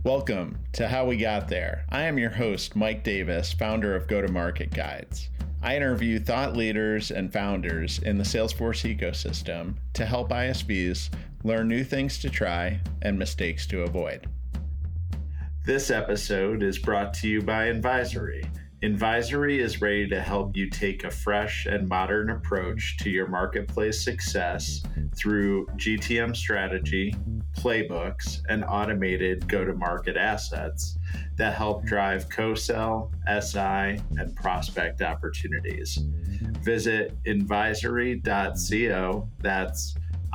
Welcome to How We Got There. I am your host, Mike Davis, founder of Go-to-Market Guides. I interview thought leaders and founders in the Salesforce ecosystem to help ISVs learn new things to try and mistakes to avoid. This episode is brought to you by Envisory. Envisory is ready to help you take a fresh and modern approach to your marketplace success through GTM strategy, playbooks, and automated go-to-market assets that help drive co-sell, SI, and prospect opportunities. Visit Envisory.co, that's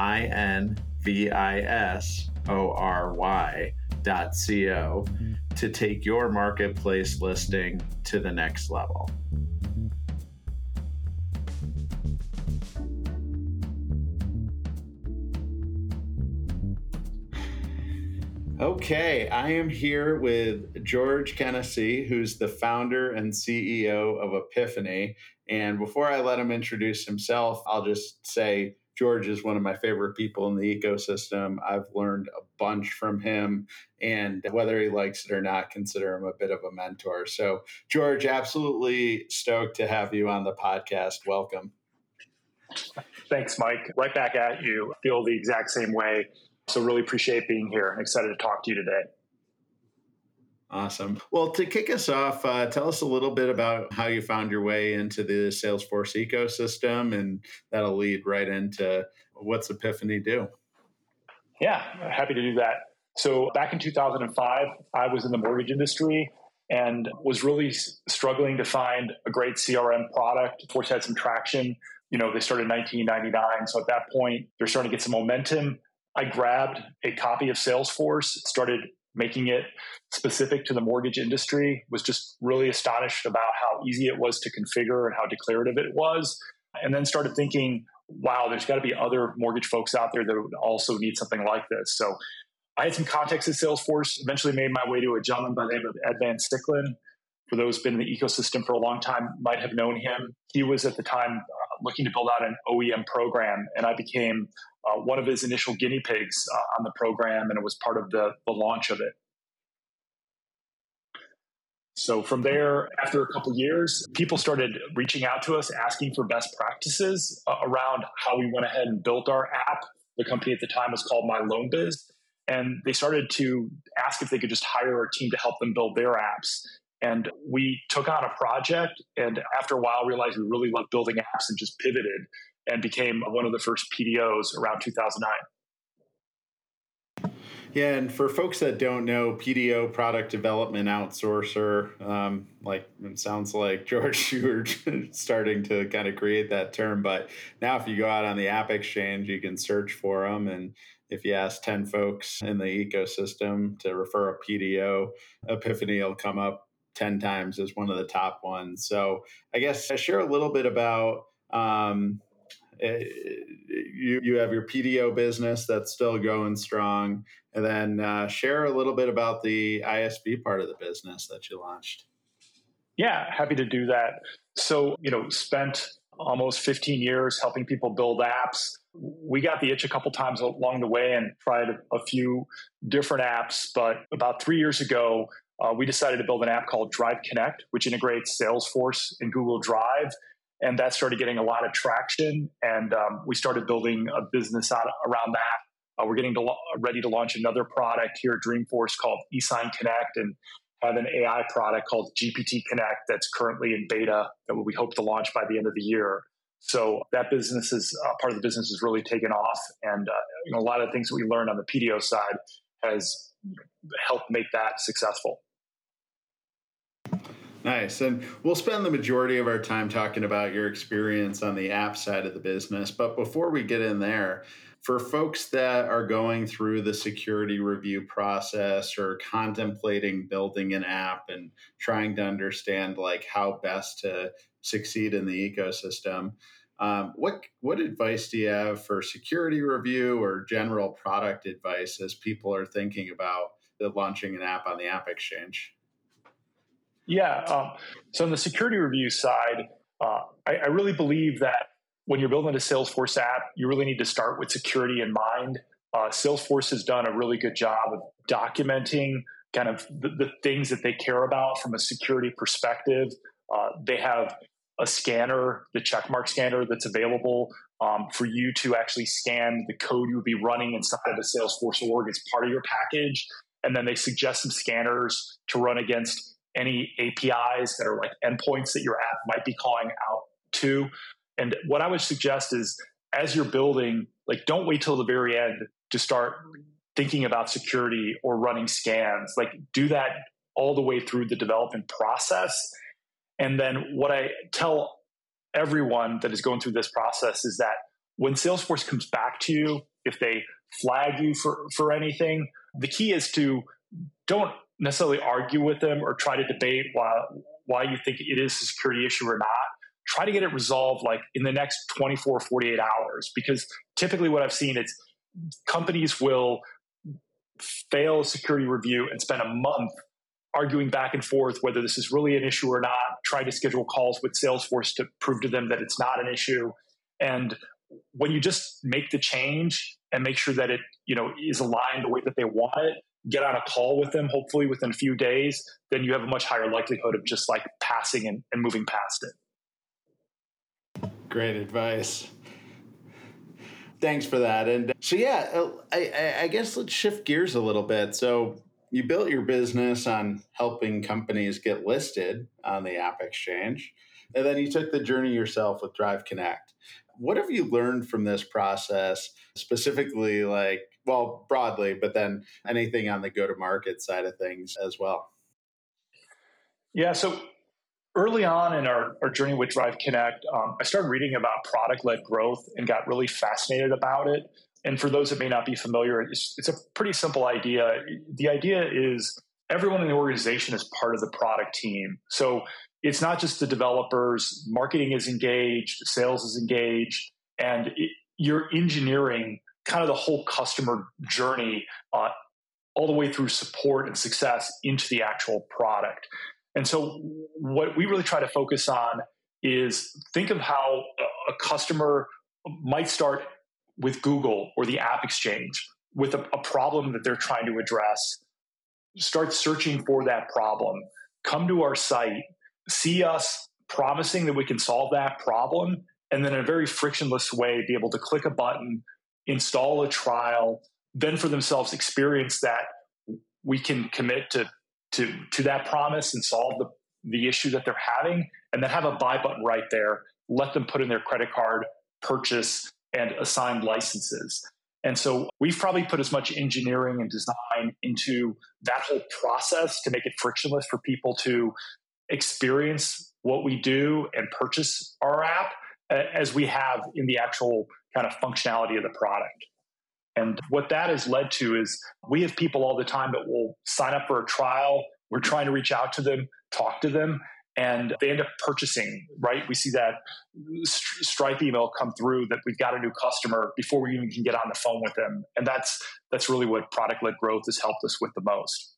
INVISORY.co, to take your marketplace listing to the next level. Okay, I am here with George Kenesey, who's the founder and CEO of Epiphany. And before I let him introduce himself, I'll just say George is one of my favorite people in the ecosystem. I've learned a bunch from him, and whether he likes it or not, consider him a bit of a mentor. So, George, absolutely stoked to have you on the podcast. Welcome. Thanks, Mike. Right back at you. I feel the exact same way. So really appreciate being here and excited to talk to you today. Awesome. Well, to kick us off, tell us a little bit about how you found your way into the Salesforce ecosystem, and that'll lead right into what's Epiphany do. Yeah, happy to do that. So back in 2005, I was in the mortgage industry and was really struggling to find a great CRM product. Force had some traction. They started in 1999. So at that point, they're starting to get some momentum. I grabbed a copy of Salesforce, started making it specific to the mortgage industry, was just really astonished about how easy it was to configure and how declarative it was. And then started thinking, wow, there's got to be other mortgage folks out there that would also need something like this. So I had some context at Salesforce, eventually made my way to a gentleman by the name of Ed Van Sticklen. For those who've been in the ecosystem for a long time, might have known him. He was at the time looking to build out an OEM program, and I became one of his initial guinea pigs on the program, and it was part of the launch of it. So from there, after a couple of years, people started reaching out to us, asking for best practices around how we went ahead and built our app. The company at the time was called MyLoanBiz, and they started to ask if they could just hire a team to help them build their apps. And we took on a project, and after a while realized we really loved building apps and just pivoted and became one of the first PDOs around 2009. Yeah, and for folks that don't know, PDO, product development outsourcer, it sounds like, George, you were starting to kind of create that term. But now if you go out on the App Exchange, you can search for them. And if you ask 10 folks in the ecosystem to refer a PDO, Epiphany will come up 10 times as one of the top ones. So I guess share a little bit about you have your PDO business that's still going strong, and then share a little bit about the ISV part of the business that you launched. Yeah, happy to do that. So, spent almost 15 years helping people build apps. We got the itch a couple times along the way and tried a few different apps, but about 3 years ago, we decided to build an app called Drive Connect, which integrates Salesforce and Google Drive. And that started getting a lot of traction. And we started building a business around that. We're getting ready to launch another product here at Dreamforce called eSign Connect, and have an AI product called GPT Connect that's currently in beta that we hope to launch by the end of the year. So that business is part of the business is really taken off. And a lot of the things that we learned on the PDO side has helped make that successful. Nice. And we'll spend the majority of our time talking about your experience on the app side of the business. But before we get in there, for folks that are going through the security review process or contemplating building an app and trying to understand how best to succeed in the ecosystem, what advice do you have for security review or general product advice as people are thinking about launching an app on the App Exchange? Yeah. So on the security review side, I really believe that when you're building a Salesforce app, you really need to start with security in mind. Salesforce has done a really good job of documenting kind of the things that they care about from a security perspective. They have a scanner, the checkmark scanner, that's available for you to actually scan the code you would be running inside of a Salesforce org as part of your package. And then they suggest some scanners to run against any APIs that are like endpoints that your app might be calling out to. And what I would suggest is, as you're building, like, don't wait till the very end to start thinking about security or running scans. Like, do that all the way through the development process. And then what I tell everyone that is going through this process is that when Salesforce comes back to you, if they flag you for anything, the key is to don't necessarily argue with them or try to debate why you think it is a security issue or not. Try to get it resolved like in the next 24, 48 hours, because typically what I've seen is companies will fail a security review and spend a month arguing back and forth whether this is really an issue or not, trying to schedule calls with Salesforce to prove to them that it's not an issue. And when you just make the change and make sure that it, is aligned the way that they want it, get on a call with them, hopefully within a few days, then you have a much higher likelihood of just like passing and moving past it. Great advice. Thanks for that. And so, I guess let's shift gears a little bit. So you built your business on helping companies get listed on the App Exchange, and then you took the journey yourself with Drive Connect. What have you learned from this process, specifically, broadly, but then anything on the go-to-market side of things as well? Yeah, so early on in our journey with Drive Connect, I started reading about product-led growth and got really fascinated about it. And for those that may not be familiar, it's a pretty simple idea. The idea is everyone in the organization is part of the product team. So it's not just the developers, marketing is engaged, sales is engaged, and you're engineering kind of the whole customer journey all the way through support and success into the actual product. And so what we really try to focus on is think of how a customer might start with Google or the App Exchange with a problem that they're trying to address. Start searching for that problem. Come to our site, see us promising that we can solve that problem, and then in a very frictionless way, be able to click a button, install a trial, then for themselves experience that we can commit to that promise and solve the issue that they're having, and then have a buy button right there. Let them put in their credit card, purchase, and assign licenses. And so we've probably put as much engineering and design into that whole process to make it frictionless for people to experience what we do and purchase our app as we have in the actual kind of functionality of the product. And what that has led to is we have people all the time that will sign up for a trial. We're trying to reach out to them, talk to them, and they end up purchasing, right? We see that Stripe email come through that we've got a new customer before we even can get on the phone with them. And that's really what product-led growth has helped us with the most.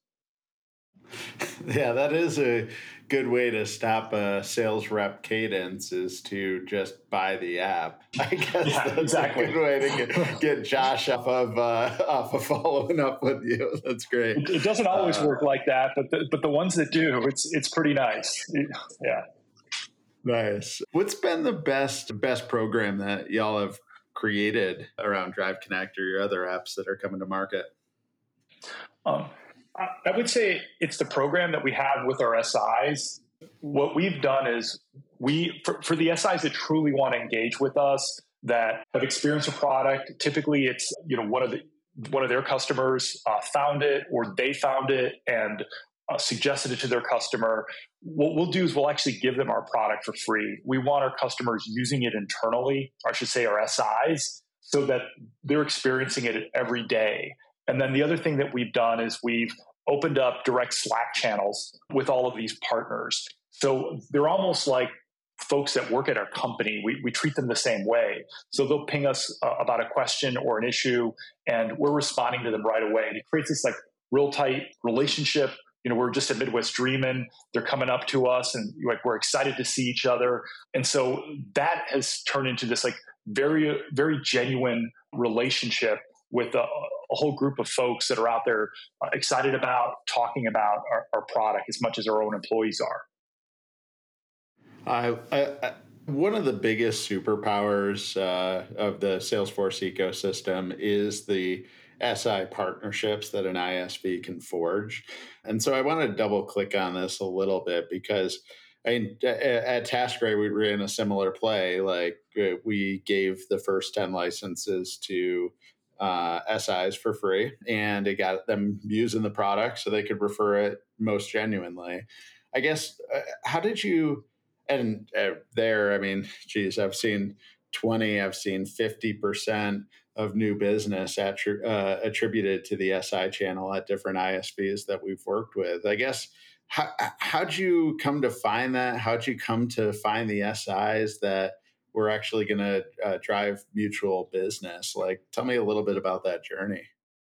Yeah, that is a good way to stop a sales rep cadence, is to just buy the app. I guess that's exactly a good way to get Josh off of following up with you. That's great. It doesn't always work like that, but the ones that do, it's pretty nice. Yeah. Nice. What's been the best program that y'all have created around Drive Connect or your other apps that are coming to market? I would say it's the program that we have with our SIs. What we've done is for the SIs that truly want to engage with us, that have experienced a product, typically it's one of their customers found it, or they found it and suggested it to their customer. What we'll do is we'll actually give them our product for free. We want our customers using it internally, or I should say our SIs, so that they're experiencing it every day. And then the other thing that we've done is we've opened up direct Slack channels with all of these partners. So they're almost like folks that work at our company. We treat them the same way. So they'll ping us about a question or an issue, and we're responding to them right away. And it creates this like real tight relationship. We're just at Midwest Dreamin'. They're coming up to us and we're excited to see each other. And so that has turned into this like very, very genuine relationship with a whole group of folks that are out there excited about talking about our product as much as our own employees are. One of the biggest superpowers of the Salesforce ecosystem is the SI partnerships that an ISV can forge. And so I want to double click on this a little bit because at TaskRay, we ran a similar play. Like we gave the first 10 licenses to SIs for free, and it got them using the product so they could refer it most genuinely. I guess, how did you, and there, I mean, geez, I've seen 20, I've seen 50% of new business attributed to the SI channel at different ISVs that we've worked with. I guess, how'd you come to find that? How'd you come to find the SIs that were actually going to drive mutual business? Like, tell me a little bit about that journey.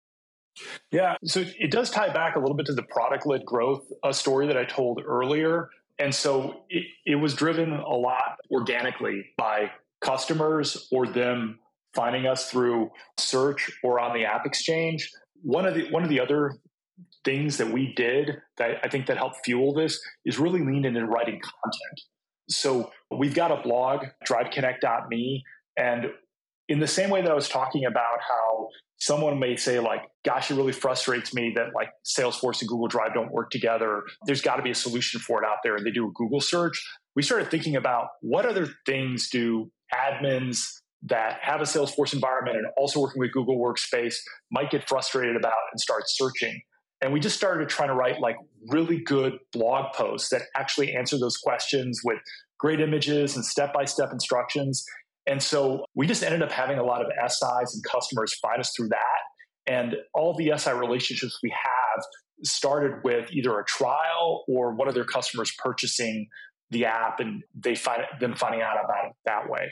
Yeah, so it does tie back a little bit to the product-led growth story that I told earlier. And so it was driven a lot organically by customers or them finding us through search or on the App Exchange. One of the other things that we did that I think that helped fuel this is really lean into writing content. So we've got a blog, driveconnect.me, and in the same way that I was talking about how someone may say like, gosh, it really frustrates me that like Salesforce and Google Drive don't work together. There's got to be a solution for it out there. And they do a Google search. We started thinking about what other things do admins that have a Salesforce environment and also working with Google Workspace might get frustrated about and start searching. And we just started trying to write like really good blog posts that actually answer those questions with great images and step-by-step instructions. And so we just ended up having a lot of SIs and customers find us through that. And all the SI relationships we have started with either a trial or one of their customers purchasing the app and them finding out about it that way.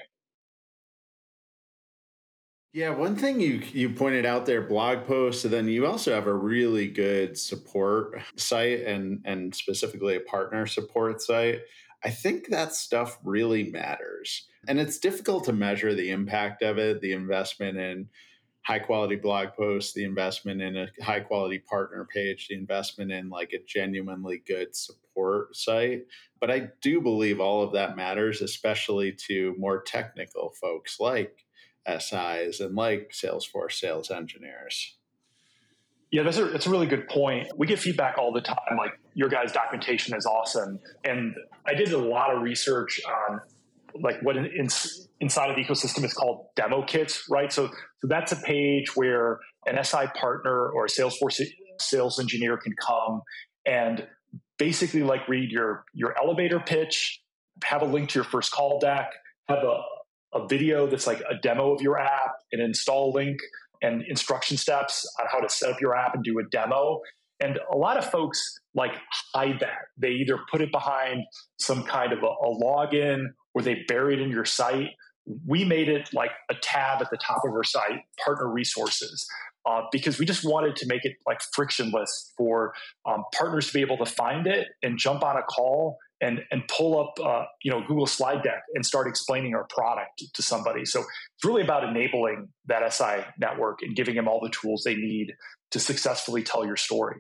Yeah, one thing you pointed out there, blog posts, and then you also have a really good support site and specifically a partner support site. I think that stuff really matters. And it's difficult to measure the impact of it, the investment in high quality blog posts, the investment in a high quality partner page, the investment in like a genuinely good support site. But I do believe all of that matters, especially to more technical folks like SIs and like Salesforce sales engineers. Yeah, that's a really good point. We get feedback all the time, like your guys' documentation is awesome. And I did a lot of research on like what inside of the ecosystem is called demo kits, right? So that's a page where an SI partner or a Salesforce sales engineer can come and basically like read your elevator pitch, have a link to your first call deck, have a video that's like a demo of your app, an install link, and instruction steps on how to set up your app and do a demo. And a lot of folks like hide that. They either put it behind some kind of a login or they bury it in your site. We made it like a tab at the top of our site, partner resources, because we just wanted to make it like frictionless for partners to be able to find it and jump on a call and pull up Google slide deck and start explaining our product to somebody. So it's really about enabling that SI network and giving them all the tools they need to successfully tell your story.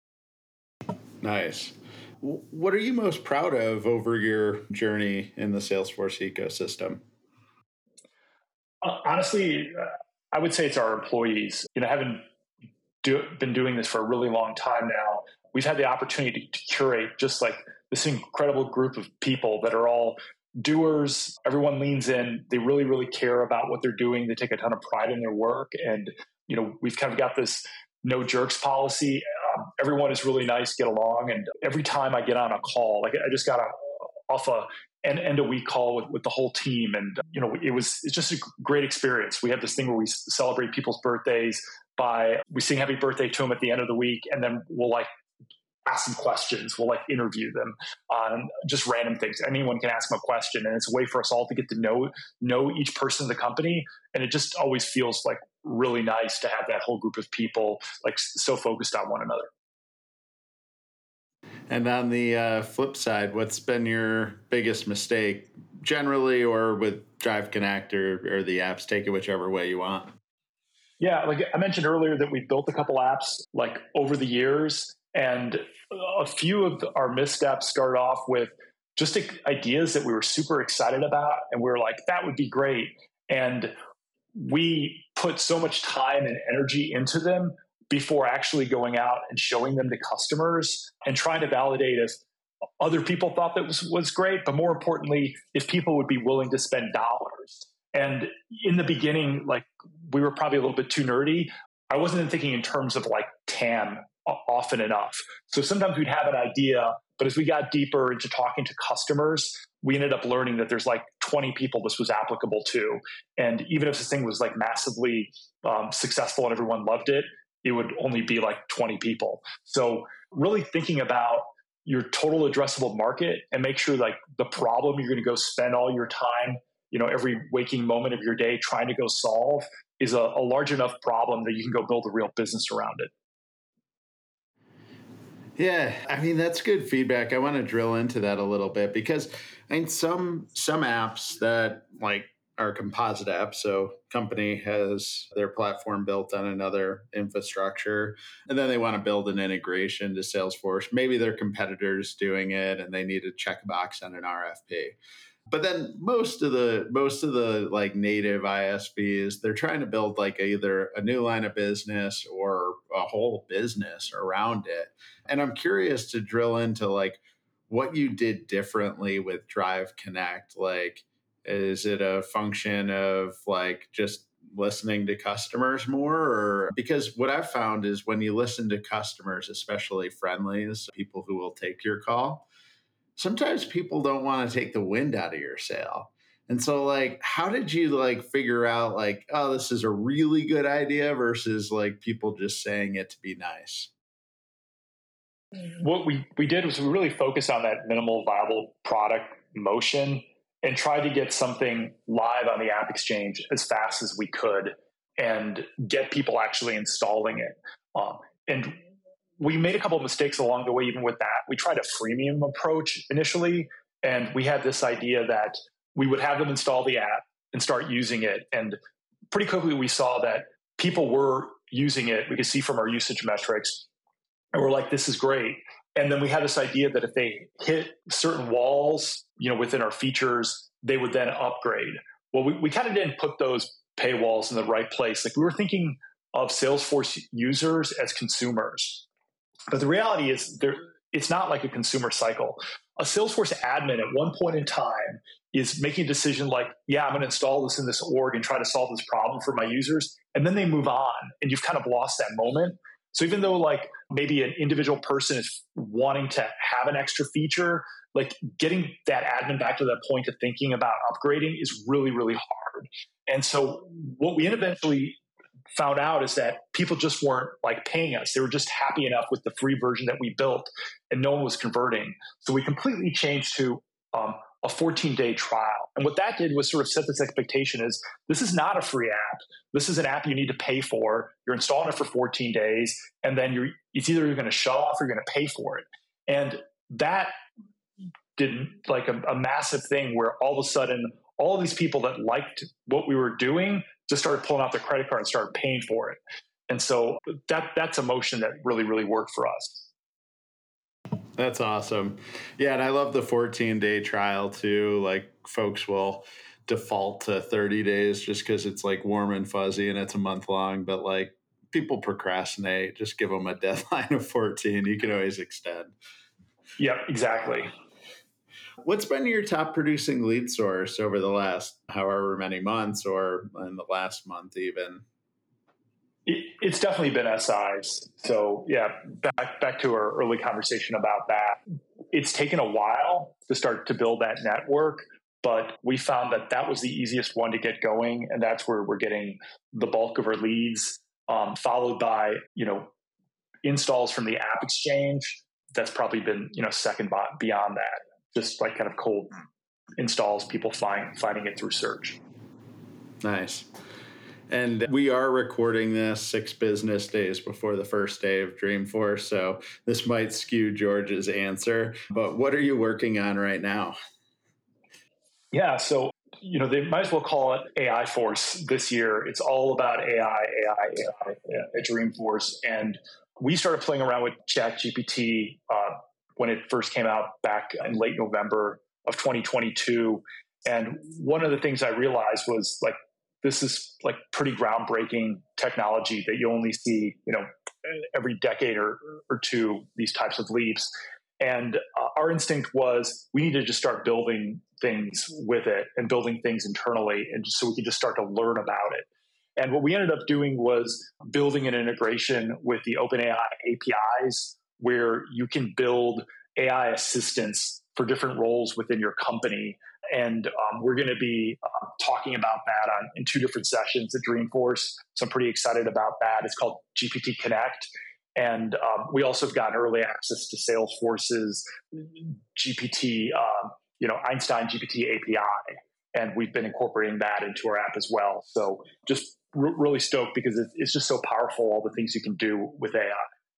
Nice. What are you most proud of over your journey in the Salesforce ecosystem? Honestly, I would say it's our employees. Having been doing this for a really long time now, we've had the opportunity to curate just like this incredible group of people that are all doers. Everyone leans in. They really, really care about what they're doing. They take a ton of pride in their work. And, we've kind of got this no jerks policy. Everyone is really nice, get along. And every time I get on a call, like I just got off an end of week call with the whole team. And, it's just a great experience. We have this thing where we celebrate people's birthdays we sing happy birthday to them at the end of the week. And then we'll like ask some questions. We'll like interview them on just random things. Anyone can ask them a question. And it's a way for us all to get to know each person in the company. And it just always feels like really nice to have that whole group of people like so focused on one another. And on the flip side, what's been your biggest mistake generally or with Drive Connect or the apps? Take it whichever way you want. Yeah, like I mentioned earlier that we built a couple apps like over the years, and a few of our missteps started off with just ideas that we were super excited about, and we were like, that would be great. And we put so much time and energy into them before actually going out and showing them to customers and trying to validate if other people thought that was great, but more importantly, if people would be willing to spend dollars. And in the beginning, like we were probably a little bit too nerdy. I wasn't thinking in terms of like TAM often enough. So sometimes we'd have an idea, but as we got deeper into talking to customers, we ended up learning that there's like 20 people this was applicable to. And even if this thing was like massively successful and everyone loved it, it would only be like 20 people. So really thinking about your total addressable market and make sure like the problem you're going to go spend all your time, every waking moment of your day trying to go solve is a large enough problem that you can go build a real business around it. Yeah, I mean, that's good feedback. I want to drill into that a little bit because I mean, some apps that like are composite apps. So company has their platform built on another infrastructure, and then they want to build an integration to Salesforce. Maybe their competitors doing it and they need to check a box on an RFP. But then most of the like native ISVs, they're trying to build like either a new line of business or a whole business around it. And I'm curious to drill into like what you did differently with Drive Connect. Like, is it a function of like just listening to customers more? Or because what I've found is when you listen to customers, especially friendlies, people who will take your call, sometimes people don't want to take the wind out of your sail. And so like, how did you like figure out like, oh, this is a really good idea versus like people just saying it to be nice? What we did was we really focused on that minimal viable product motion and tried to get something live on the App Exchange as fast as we could and get people actually installing it. And we made a couple of mistakes along the way, even with that. We tried a freemium approach initially, and we had this idea that we would have them install the app and start using it. And pretty quickly, we saw that people were using it. We could see from our usage metrics, and we're like, this is great. And then we had this idea that if they hit certain walls, within our features, they would then upgrade. Well, we kind of didn't put those paywalls in the right place. Like we were thinking of Salesforce users as consumers. But the reality is it's not like a consumer cycle. A Salesforce admin at one point in time is making a decision like, yeah, I'm going to install this in this org and try to solve this problem for my users. And then they move on and you've kind of lost that moment. So even though like maybe an individual person is wanting to have an extra feature, like getting that admin back to that point of thinking about upgrading is really, really hard. And so what we eventually found out is that people just weren't like paying us. They were just happy enough with the free version that we built and no one was converting. So we completely changed to a 14-day trial. And what that did was sort of set this expectation is this is not a free app. This is an app you need to pay for. You're installing it for 14 days. And then it's either you're going to shut off or you're going to pay for it. And that did like a massive thing where all of a sudden, all of these people that liked what we were doing just started pulling out their credit card and started paying for it. And so that's a motion that really, really worked for us. That's awesome. Yeah, and I love the 14-day trial too. Like folks will default to 30 days just because it's like warm and fuzzy and it's a month long. But like people procrastinate. Just give them a deadline of 14. You can always extend. Yep, exactly. What's been your top producing lead source over the last however many months or in the last month even? It's definitely been SIs. So yeah, back to our early conversation about that. It's taken a while to start to build that network, but we found that was the easiest one to get going. And that's where we're getting the bulk of our leads, followed by, installs from the App Exchange. That's probably been, second beyond that. Just like kind of cold installs, people finding it through search. Nice. And we are recording this 6 business days before the first day of Dreamforce, so this might skew George's answer. But what are you working on right now? Yeah, so They might as well call it AI Force this year. It's all about AI at Dreamforce. And we started playing around with ChatGPT when it first came out back in late November of 2022. And one of the things I realized was like, this is like pretty groundbreaking technology that you only see, every decade or two, these types of leaps. And our instinct was we needed to start building things with it and building things internally, and just so we could just start to learn about it. And what we ended up doing was building an integration with the OpenAI APIs, where you can build AI assistants for different roles within your company. And we're going to be talking about that in two different sessions at Dreamforce. So I'm pretty excited about that. It's called GPT Connect. And we also have gotten early access to Salesforce's GPT, Einstein GPT API. And we've been incorporating that into our app as well. So just really stoked because it's just so powerful, all the things you can do with AI.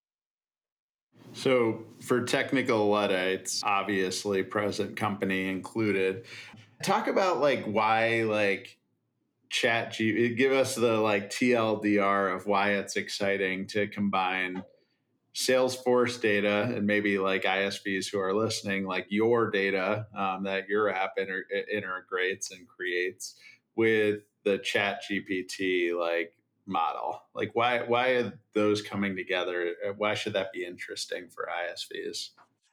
So for technical Luddites, obviously present company included, talk about why ChatGPT, give us the TLDR of why it's exciting to combine Salesforce data and maybe ISVs who are listening, your data that your app integrates and creates with the ChatGPT model. Why are those coming together? Why should that be interesting for ISVs?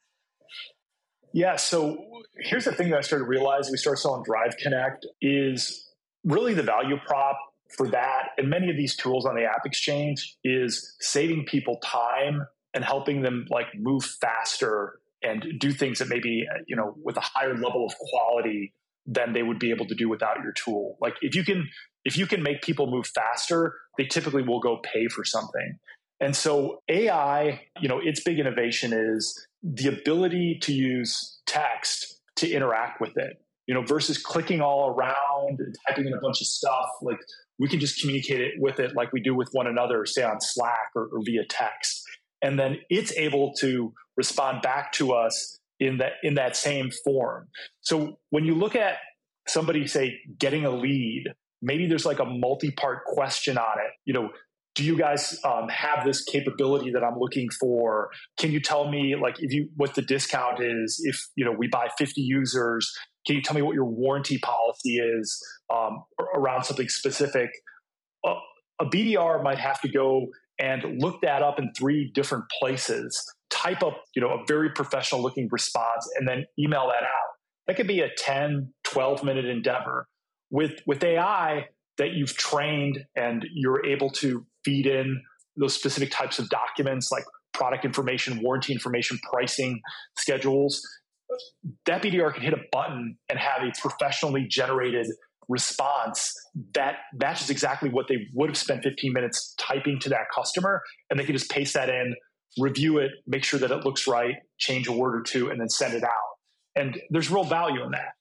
Yeah, so here's the thing that I started to realize. We started selling Drive Connect is really the value prop for that. And many of these tools on the App Exchange is saving people time and helping them move faster and do things that maybe, with a higher level of quality than they would be able to do without your tool. If you can make people move faster, they typically will go pay for something. And so AI, its big innovation is the ability to use text to interact with it, versus clicking all around and typing in a bunch of stuff. We can just communicate it with it like we do with one another, say on Slack or via text. And then it's able to respond back to us in that same form. So when you look at somebody, say, getting a lead, maybe there's a multi-part question on it. Do you guys have this capability that I'm looking for? Can you tell me what the discount is if we buy 50 users? Can you tell me what your warranty policy is around something specific? A BDR might have to go and look that up in 3 different places, type up a very professional looking response, and then email that out. That could be a 10, 12-minute endeavor. With AI that you've trained and you're able to feed in those specific types of documents like product information, warranty information, pricing, schedules, that BDR can hit a button and have a professionally generated response that matches exactly what they would have spent 15 minutes typing to that customer. And they can just paste that in, review it, make sure that it looks right, change a word or two, and then send it out. And there's real value in that.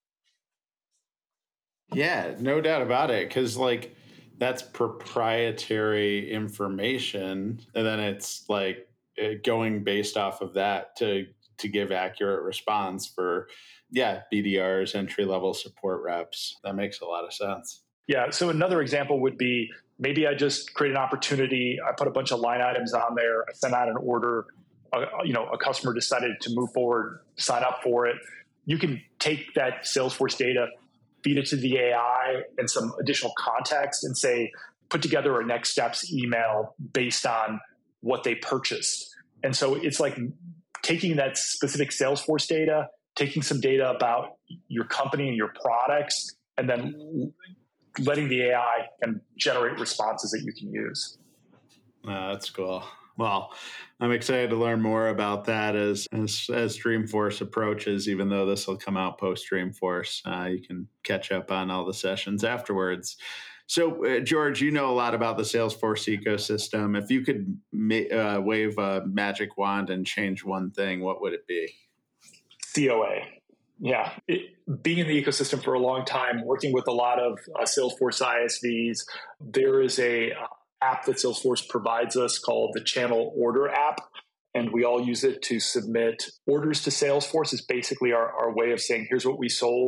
Yeah, no doubt about it. Because that's proprietary information. And then it's going based off of that to give accurate response for, BDRs, entry-level support reps. That makes a lot of sense. Yeah. So another example would be maybe I just create an opportunity. I put a bunch of line items on there. I sent out an order. A customer decided to move forward, sign up for it. You can take that Salesforce data, feed it to the AI and some additional context and say, put together a next steps email based on what they purchased. And so it's taking that specific Salesforce data, taking some data about your company and your products, and then letting the AI and generate responses that you can use. That's cool. Well, I'm excited to learn more about that as Dreamforce approaches, even though this will come out post Dreamforce. You can catch up on all the sessions afterwards. So, George, you know a lot about the Salesforce ecosystem. If you could wave a magic wand and change one thing, what would it be? COA. Yeah. Being in the ecosystem for a long time, working with a lot of Salesforce ISVs, there is a app that Salesforce provides us called the Channel Order app. And we all use it to submit orders to Salesforce. It's basically our way of saying, here's what we sold.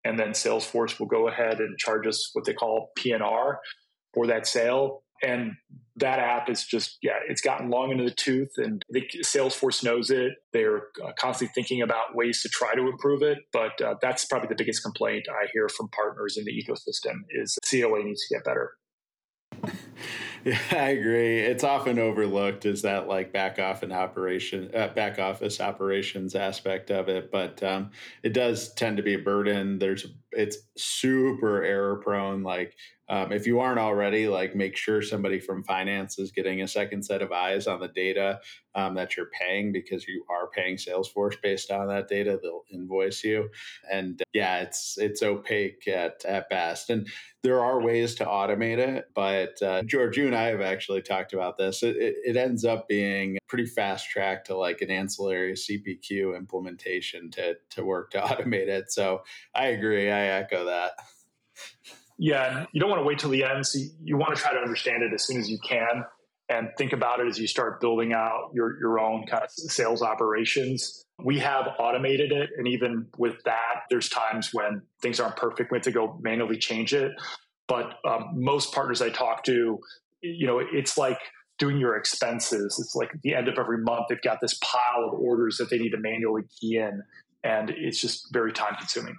and then Salesforce will go ahead and charge us what they call PNR for that sale. And that app is just, it's gotten long into the tooth, and I think Salesforce knows it. They're constantly thinking about ways to try to improve it. But that's probably the biggest complaint I hear from partners in the ecosystem is COA needs to get better. Yeah, I agree. It's often overlooked as that like back office operations aspect of it, but it does tend to be a burden. It's super error prone. Like if you aren't already, like make sure somebody from finance is getting a second set of eyes on the data that you're paying, because you are paying Salesforce based on that data. They'll invoice you, and it's opaque at best. And there are ways to automate it, but George, you and I have actually talked about this. It ends up being pretty fast track to like an ancillary CPQ implementation to work to automate it. So I agree. I echo that. Yeah, you don't want to wait till the end. So you want to try to understand it as soon as you can, and think about it as you start building out your own kind of sales operations. We have automated it, and even with that, there's times when things aren't perfect. We have to go manually change it. But most partners I talk to, it's like doing your expenses. It's like at the end of every month, they've got this pile of orders that they need to manually key in, and it's just very time consuming.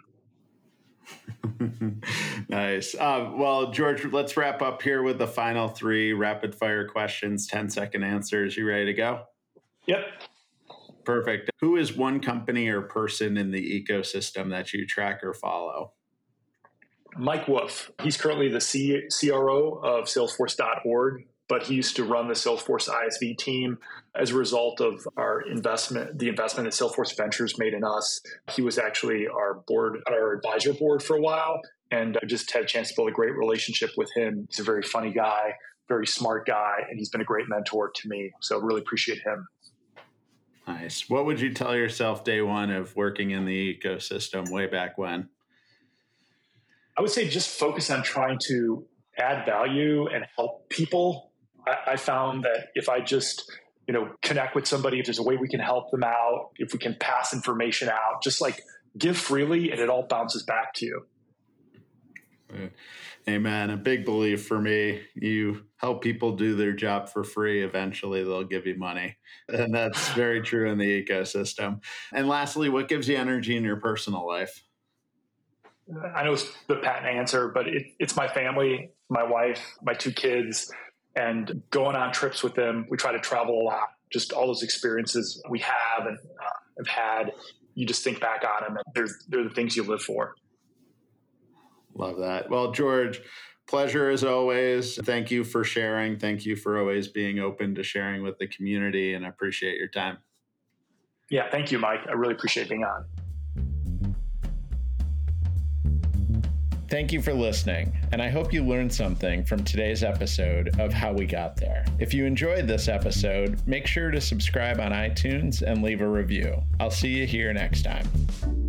Nice. Well, George, let's wrap up here with the final 3 rapid fire questions, 10-second answers. You ready to go? Yep. Perfect. Who is one company or person in the ecosystem that you track or follow? Mike Wolf. He's currently the CRO of Salesforce.org, but he used to run the Salesforce ISV team. As a result of the investment that Salesforce Ventures made in us, he was actually our advisor board for a while, and I just had a chance to build a great relationship with him. He's a very funny guy, very smart guy, and he's been a great mentor to me. So really appreciate him. Nice. What would you tell yourself day one of working in the ecosystem way back when? I would say just focus on trying to add value and help people. I found that if I just, connect with somebody, if there's a way we can help them out, if we can pass information out, just like give freely and it all bounces back to you. Amen. A big belief for me. You help people do their job for free, eventually they'll give you money. And that's very true in the ecosystem. And lastly, what gives you energy in your personal life? I know it's the patent answer, but it's my family, my wife, my 2 kids, and going on trips with them. We try to travel a lot. Just all those experiences we have and have had, you just think back on them, and they're the things you live for. Love that. Well, George, pleasure as always. Thank you for sharing. Thank you for always being open to sharing with the community, and I appreciate your time. Yeah, thank you, Mike. I really appreciate being on. Thank you for listening, and I hope you learned something from today's episode of How We Got There. If you enjoyed this episode, make sure to subscribe on iTunes and leave a review. I'll see you here next time.